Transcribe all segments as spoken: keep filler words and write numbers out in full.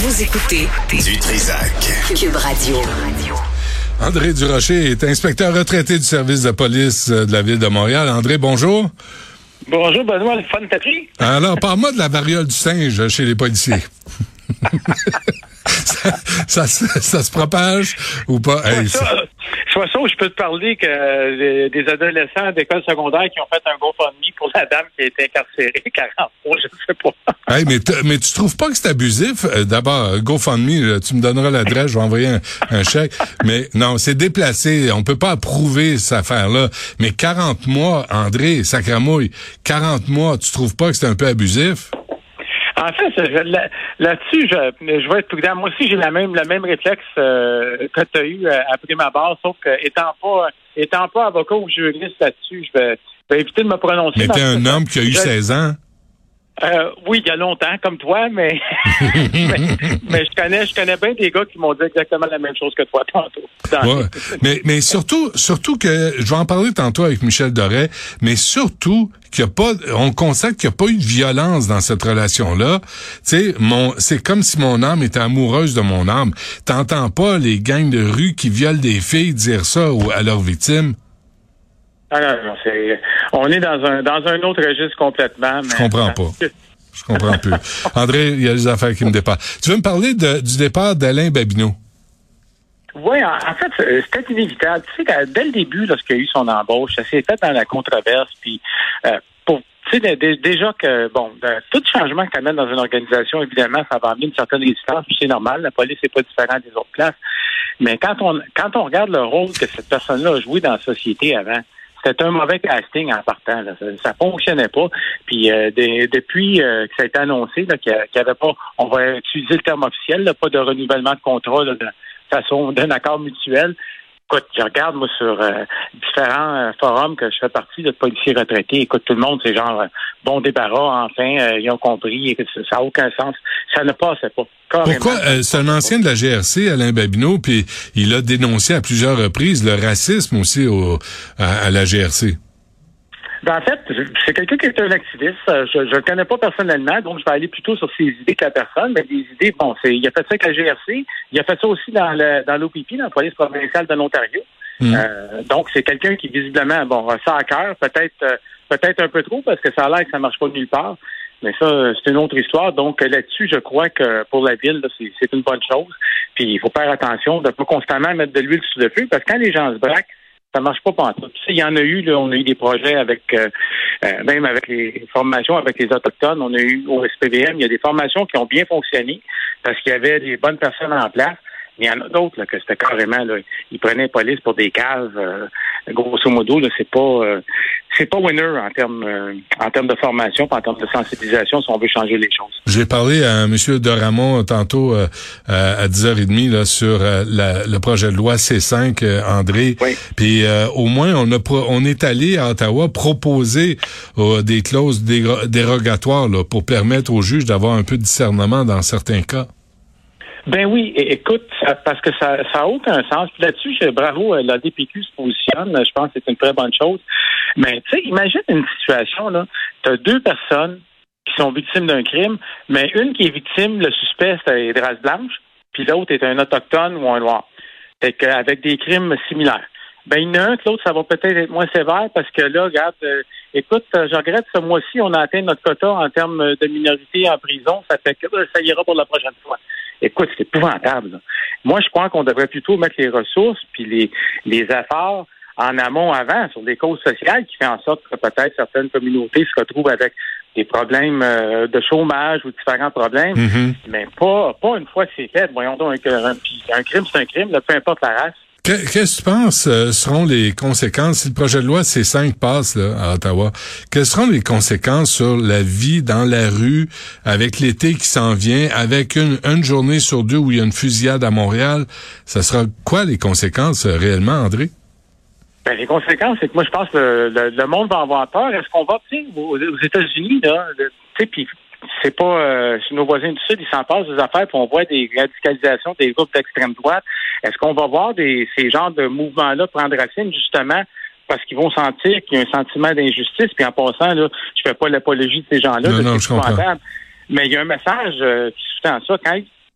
Vous écoutez Du Trizac. Cube Radio. André Durocher est inspecteur retraité du service de police de la Ville de Montréal. André, bonjour. Bonjour, Benoît, le fun t'as pris? Alors, parle-moi de la variole du singe chez les policiers. ça, ça, ça, ça se propage ou pas? Soit, Hey, ça, soit ça, où je peux te parler que euh, des adolescents d'école secondaire qui ont fait un GoFundMe pour la dame qui a été incarcérée quarante mois, je ne sais pas. Hey, mais, t- mais tu trouves pas que c'est abusif? Euh, D'abord, GoFundMe, là, tu me donneras l'adresse, je vais envoyer un, un chèque. Mais non, c'est déplacé. On peut pas approuver cette affaire-là. Mais quarante mois, André, sacramouille, quarante mois, tu trouves pas que c'est un peu abusif? En fait, je, là, là-dessus, je, je vais être prudent. Moi aussi, j'ai la même, le même réflexe euh, que tu as eu euh, après ma barre, sauf que étant pas étant pas avocat ou juriste là-dessus, je vais, je vais éviter de me prononcer. Mais t'es un homme qui a eu je, seize ans. Euh, oui, il y a longtemps, comme toi, mais, mais mais je connais je connais bien des gars qui m'ont dit exactement la même chose que toi tantôt. Ouais. mais mais surtout surtout que je vais en parler tantôt avec Michel Doré, mais surtout qu'il y a pas on constate qu'il n'y a pas eu de violence dans cette relation-là. Tu sais, mon c'est comme si mon âme était amoureuse de mon âme. T'entends pas les gangs de rue qui violent des filles dire ça à leurs victimes. Ah non, non, c'est, on est dans un dans un autre registre complètement. Mais... Je comprends pas. Je comprends plus. André, il y a des affaires qui me dépassent. Tu veux me parler de, du départ d'Alain Babineau? Oui, en, en fait, c'était inévitable. Tu sais, dès le début, lorsqu'il y a eu son embauche, ça s'est fait dans la controverse. Puis, euh, pour, tu sais, d- déjà que, bon, de, tout changement que tu amènes dans une organisation, évidemment, ça va amener une certaine résistance. Puis c'est normal, la police n'est pas différente des autres places. Mais quand on quand on regarde le rôle que cette personne-là a joué dans la société avant, c'était un mauvais casting en partant. Là. Ça, ça fonctionnait pas. Puis euh, de, depuis euh, que ça a été annoncé là, qu'il n'y avait pas, on va utiliser le terme officiel, là, pas de renouvellement de contrat là, de façon d'un accord mutuel. Écoute, je regarde moi sur euh, différents euh, forums que je fais partie de policiers retraités. Écoute, tout le monde, c'est genre euh, bon débarras, enfin, euh, ils ont compris. Ça n'a aucun sens. Ça ne passait pas. Carrément. Pourquoi? Euh, c'est un ancien de la G R C, Alain Babineau, puis il a dénoncé à plusieurs reprises le racisme aussi au, à, à la G R C. Ben, en fait, c'est quelqu'un qui est un activiste. Je ne le connais pas personnellement, donc je vais aller plutôt sur ses idées que la personne. Mais les idées, bon, c'est, il a fait ça avec la G R C. Il a fait ça aussi dans, le, dans l'O P P, dans la police provinciale de l'Ontario. Mmh. Euh, donc, c'est quelqu'un qui, visiblement, bon, a ça à cœur. Peut-être, euh, peut-être un peu trop, parce que ça a l'air que ça marche pas de nulle part. Mais ça, c'est une autre histoire. Donc, là-dessus, je crois que pour la ville, là, c'est, c'est une bonne chose. Puis, il faut faire attention de ne pas constamment mettre de l'huile sur le feu, parce que quand les gens se braquent, ça marche pas pantoute. Tu sais, il y en a eu, là, on a eu des projets avec, euh, euh, même avec les formations avec les Autochtones, on a eu au S P V M, il y a des formations qui ont bien fonctionné parce qu'il y avait des bonnes personnes en place. Mais il y en a d'autres, là, que c'était carrément, là, ils prenaient la police pour des caves. Euh, grosso modo, là, c'est pas, euh, c'est pas winner en termes, euh, en termes de formation, en termes de sensibilisation, si on veut changer les choses. J'ai parlé à M. Doramon tantôt euh, à dix heures trente là, sur euh, la, le projet de loi C cinq, euh, André. Oui. Puis euh, au moins, on a pro- on est allé à Ottawa proposer euh, des clauses déro- dérogatoires là, pour permettre aux juges d'avoir un peu de discernement dans certains cas. Ben oui, écoute, ça, parce que ça ça a aucun sens. Puis là-dessus, je, bravo, la D P Q se positionne. Je pense que c'est une très bonne chose. Mais tu sais, imagine une situation, là. Tu as deux personnes qui sont victimes d'un crime, mais une qui est victime, le suspect, c'est de race blanche, puis l'autre est un autochtone ou un noir. Fait qu'avec des crimes similaires. Ben, il y en a un que l'autre, ça va peut-être être moins sévère parce que là, regarde, euh, écoute, je regrette, ce mois-ci, on a atteint notre quota en termes de minorité en prison. Ça fait que euh, ça ira pour la prochaine fois. Écoute, c'est épouvantable. Là. Moi, je crois qu'on devrait plutôt mettre les ressources puis les, les efforts en amont avant sur des causes sociales qui fait en sorte que peut-être certaines communautés se retrouvent avec des problèmes euh, de chômage ou différents problèmes, mm-hmm. mais pas pas une fois que c'est fait. Voyons donc, un, un, un crime, c'est un crime, là, peu importe la race. Qu'est-ce que tu penses euh, seront les conséquences si le projet de loi C cinq passe là, à Ottawa? Quelles seront les conséquences sur la vie dans la rue avec l'été qui s'en vient, avec une, une journée sur deux où il y a une fusillade à Montréal? Ça sera quoi les conséquences euh, réellement, André? Ben, les conséquences, c'est que moi, je pense que le, le, le monde va avoir peur. Est-ce qu'on va, tu sais, aux, aux États-Unis, là, tu sais, puis c'est pas euh, chez nos voisins du Sud, ils s'en passent des affaires, puis on voit des radicalisations des groupes d'extrême droite. Est-ce qu'on va voir des ces genres de mouvements-là prendre racine, justement, parce qu'ils vont sentir qu'il y a un sentiment d'injustice, puis en passant, là, je fais pas l'apologie de ces gens-là, non, de non, je comprends. Mais il y a un message euh, qui sous-tend ça. Quand,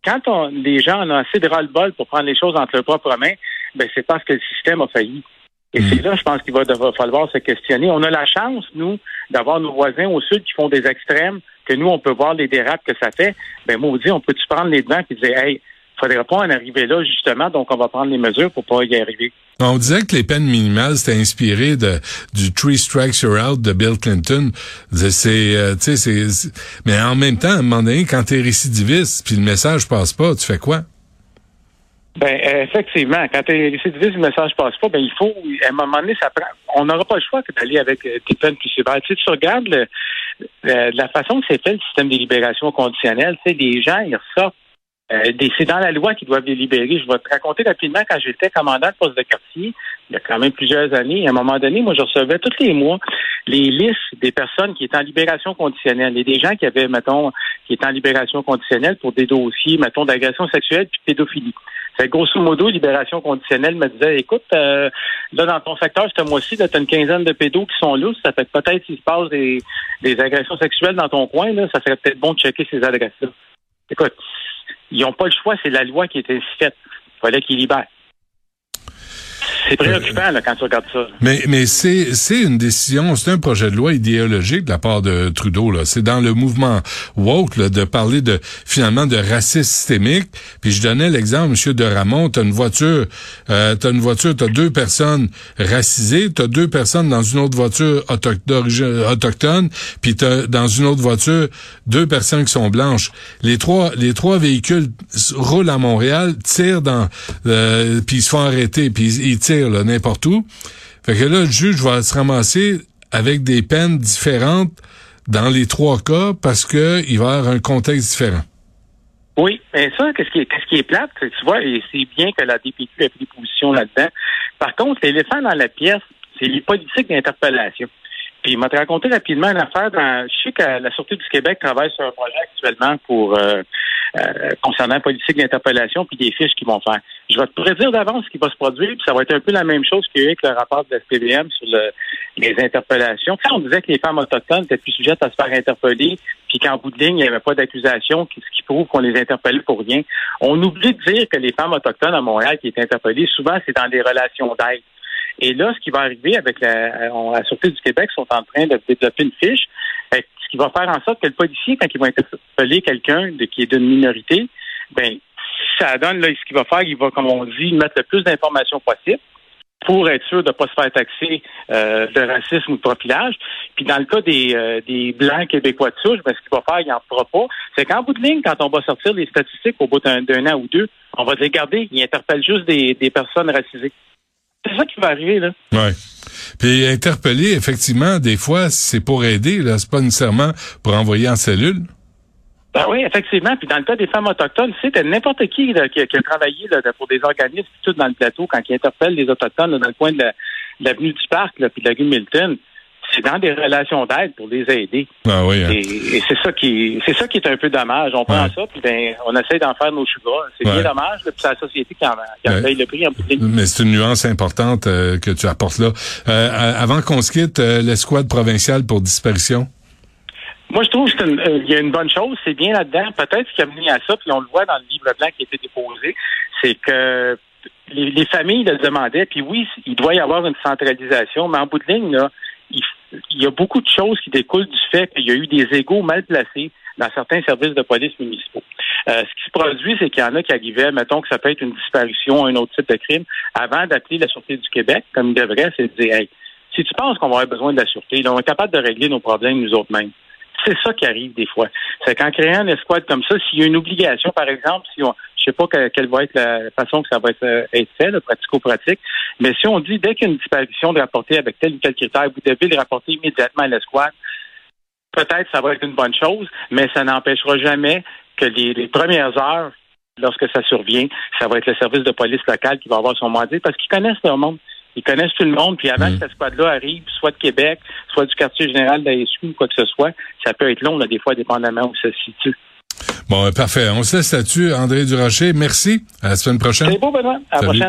quand on, les gens ont assez de ras-le-bol pour prendre les choses entre leurs propres mains, ben c'est parce que le système a failli. Et mmh. c'est là, je pense qu'il va devoir falloir se questionner. On a la chance, nous, d'avoir nos voisins au sud qui font des extrêmes, que nous, on peut voir les dérapes que ça fait. Ben maudit, on peut-tu prendre les devants et dire, hey, il ne faudrait pas en arriver là, justement, donc on va prendre les mesures pour pas y arriver. On disait que les peines minimales, c'était inspiré de du Three Strikes You're Out de Bill Clinton. C'est, euh, tu sais, c'est, c'est... Mais en même temps, à un moment donné, quand t'es récidiviste, puis le message passe pas, tu fais quoi? Ben effectivement, quand t'es récidiviste, le message passe pas, ben il faut, à un moment donné, ça prend. On n'aura pas le choix que d'aller avec euh, des peines plus sévères. Tu sais, tu regardes le, le, la façon que c'est fait le système des libérations conditionnelles, tu sais, les gens, ils ressortent. Euh, des, c'est dans la loi qu'ils doivent les libérer. Je vais te raconter rapidement, quand j'étais commandant de poste de quartier, il y a quand même plusieurs années, à un moment donné, moi, je recevais tous les mois les listes des personnes qui étaient en libération conditionnelle et des gens qui avaient, mettons, qui étaient en libération conditionnelle pour des dossiers, mettons, d'agression sexuelle puis de pédophilie. Fait grosso modo, libération conditionnelle me disait, écoute, euh, là, dans ton secteur, ce mois-ci, là, t'as une quinzaine de pédos qui sont lousses, ça fait que peut-être s'il se passe des, des agressions sexuelles dans ton coin, là, ça serait peut-être bon de checker ces adresses-là. Écoute, ils n'ont pas le choix, c'est la loi qui est ainsi faite. Il fallait qu'ils libèrent. C'est préoccupant là, quand tu regardes ça. Mais mais c'est c'est une décision, c'est un projet de loi idéologique de la part de Trudeau là. C'est dans le mouvement woke là, de parler de finalement de racisme systémique. Puis je donnais l'exemple, Monsieur de Ramon, t'as une voiture, euh, t'as une voiture, t'as deux personnes racisées, t'as deux personnes dans une autre voiture auto- d'origine autochtone, puis t'as dans une autre voiture deux personnes qui sont blanches. Les trois les trois véhicules roulent à Montréal, tirent dans, euh, puis ils se font arrêter, puis ils tirent là, n'importe où. Fait que là, le juge va se ramasser avec des peines différentes dans les trois cas parce que il va y avoir un contexte différent. Oui, mais ça, qu'est-ce qui est, qu'est-ce qui est plate, tu vois, et c'est bien que la D P Q ait pris des positions là-dedans. Par contre, l'éléphant dans la pièce, c'est les politiques d'interpellation. Puis il m'a raconté rapidement une affaire dans. Je sais que la Sûreté du Québec travaille sur un projet actuellement pour euh, euh, concernant la politique d'interpellation puis des fiches qu'ils vont faire. Je vais te prédire d'avance ce qui va se produire, puis ça va être un peu la même chose qu'il y a eu avec le rapport de la S P V M sur le, les interpellations. Quand on disait que les femmes autochtones étaient plus sujettes à se faire interpeller, puis qu'en bout de ligne, il n'y avait pas d'accusation, ce qui prouve qu'on les interpellait pour rien. On oublie de dire que les femmes autochtones à Montréal qui étaient interpellées, souvent, c'est dans des relations d'aide. Et là, ce qui va arriver avec la, la Sûreté du Québec, sont en train de développer une fiche, ce qui va faire en sorte que le policier, quand il va interpeller quelqu'un de, qui est d'une minorité, ben ça donne là ce qu'il va faire, il va, comme on dit, mettre le plus d'informations possible pour être sûr de ne pas se faire taxer euh, de racisme ou de profilage. Puis dans le cas des, euh, des Blancs québécois de souche, ben, ce qu'il va faire, il n'en fera pas. C'est qu'en bout de ligne, quand on va sortir les statistiques au bout d'un, d'un an ou deux, on va dire, regardez, il interpelle juste des, des personnes racisées. C'est ça qui va arriver, là. Ouais. Puis interpeller, effectivement, des fois, c'est pour aider, là. C'est pas nécessairement pour envoyer en cellule. Ben oui, effectivement. Puis dans le cas des femmes autochtones, tu sais, t'as n'importe qui là, qui, a, qui a travaillé là, pour des organismes tout dans le plateau, quand ils interpellent les Autochtones là, dans le coin de, la, de l'avenue du Parc, là, puis de la rue Milton, c'est dans des relations d'aide pour les aider. Ah oui, hein. Et, et c'est ça qui c'est ça qui est un peu dommage. On prend ouais. ça, puis ben on essaie d'en faire nos choux-gras. C'est ouais. bien dommage, là, puis c'est la société qui en, qui en ouais. paye le prix en bout de ligne. Mais c'est une nuance importante euh, que tu apportes là. Euh, avant qu'on se quitte, euh, l'escouade provinciale pour disparition. Moi, je trouve qu'il euh, y a une bonne chose, c'est bien là-dedans. Peut-être ce qui a mené à ça, puis on le voit dans le livre blanc qui a été déposé, c'est que les, les familles le demandaient, puis oui, il doit y avoir une centralisation, mais en bout de ligne, là, il, il y a beaucoup de choses qui découlent du fait qu'il y a eu des égos mal placés dans certains services de police municipaux. Euh, ce qui se produit, c'est qu'il y en a qui arrivaient, mettons que ça peut être une disparition, un autre type de crime, avant d'appeler la Sûreté du Québec, comme il devrait, c'est de dire, hey, si tu penses qu'on va avoir besoin de la Sûreté, là, on est capable de régler nos problèmes nous autres mêmes. C'est ça qui arrive des fois. C'est qu'en créant une escouade comme ça, s'il y a une obligation, par exemple, si on, je sais pas que, quelle va être la façon que ça va être, être fait, le pratico-pratique, mais si on dit dès qu'il y a une disparition de rapporter avec tel ou tel critère, vous devez le rapporter immédiatement à l'escouade, peut-être ça va être une bonne chose, mais ça n'empêchera jamais que les, les premières heures, lorsque ça survient, ça va être le service de police local qui va avoir son mandat, parce qu'ils connaissent leur monde. Ils connaissent tout le monde, puis avant mmh. que cette squad-là arrive, soit de Québec, soit du quartier général de la S Q ou quoi que ce soit, ça peut être long, là, des fois, dépendamment où ça se situe. Bon, parfait. On se laisse là-dessus. André Durocher, merci. À la semaine prochaine. C'est beau, Benoît. À la prochaine.